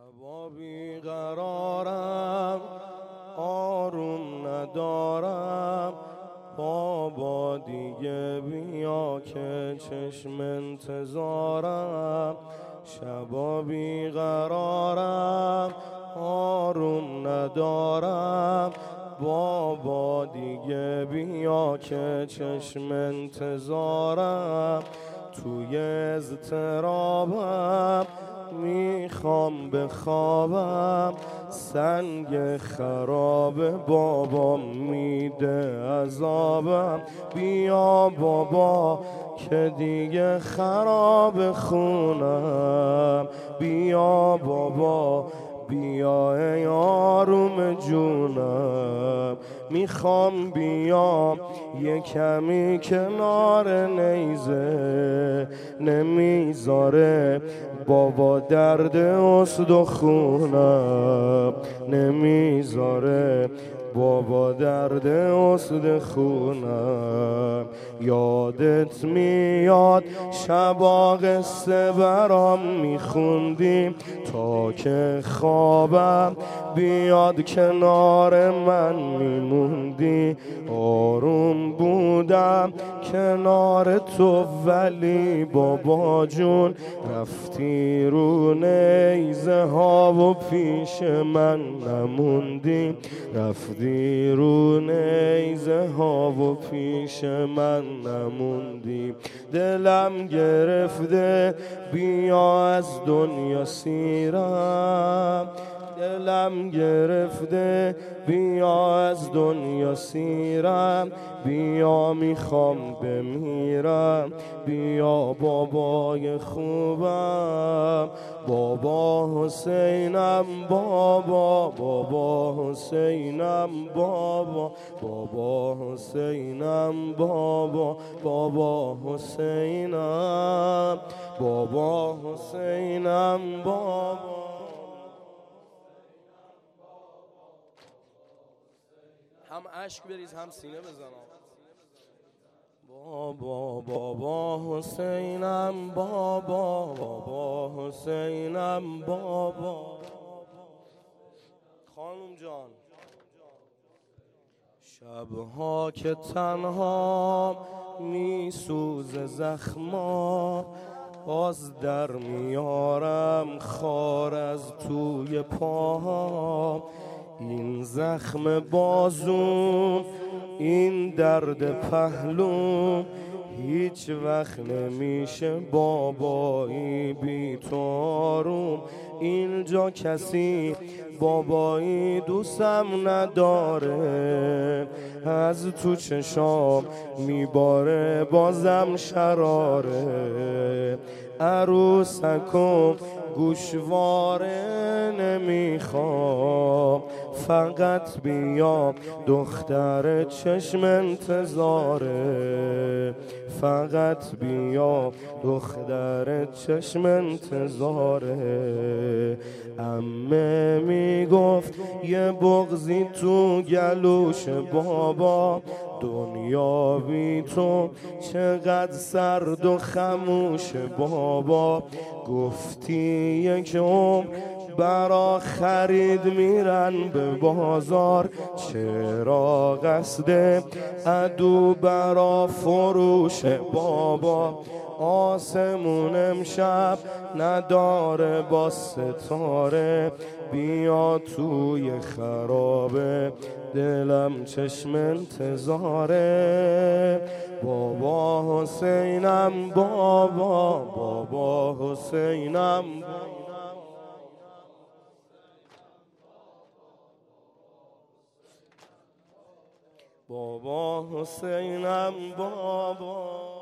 شبا بیقرارم آروم ندارم، بابا دیگه بیا که چشم انتظارم. شبا بیقرارم آروم ندارم، بابا دیگه بیا که چشم انتظارم. توی اضطرابم میخوام بخوابم، سنگ خراب بابا میده عذابم. بیا بابا که دیگه خراب خونم، بیا بابا بیا ای آروم جونم. میخوام بیام یه کمی کنار نیزه، نمیذاره بابا درد استخونم، نمیذاره بابا درد استخونم. یادت میاد شبا قصه برام میخوندیم تا که خوابم بیاد کنار من میموندی. آروم بودم کنار تو ولی بابا جون رفتی رو نیزه ها و پیش من نموندی، رفتی رو نیزه ها و پیش من نموندی. دلم گرفته بیا از دنیا سیرم، دلم گرفته بیا از دنیا سیرم. بیا میخوام بمیرم، بیا بابای خوبم. بابا حسینم بابا، بابا حسینم بابا، بابا حسینم بابا، بابا حسینم، بابا حسینم بابا. هم اشک بریز هم سینه بزنم. بابا بابا حسینم بابا، بابا حسینم بابا. خانم جان شبها که تنها میسوزه زخما، باز در میارم خار از توی پاها. این زخم بازوم، این درد پهلوم، هیچ وقت نمیشه بابایی بی تو آروم. اینجا کسی بابایی دوستم نداره، از تو چشام میباره بازم شراره. عروسکم گوشواره نمیخوام، فقط بیا دختر چشم انتظاره، فقط بیا دختر چشم انتظاره. عمه میگفت یه بغضی تو گلوش بابا، دنیا بی تو چقدر سرد و خموش بابا. گفتی یک عمر برا خرید میرن به بازار، چرا قصد عدو برا فروش بابا. آسمون امشب نداره با ستاره، بیا توی خرابه دلم چشم انتظاره. بابا حسینم بابا، بابا حسینم بابا حسینم بابا.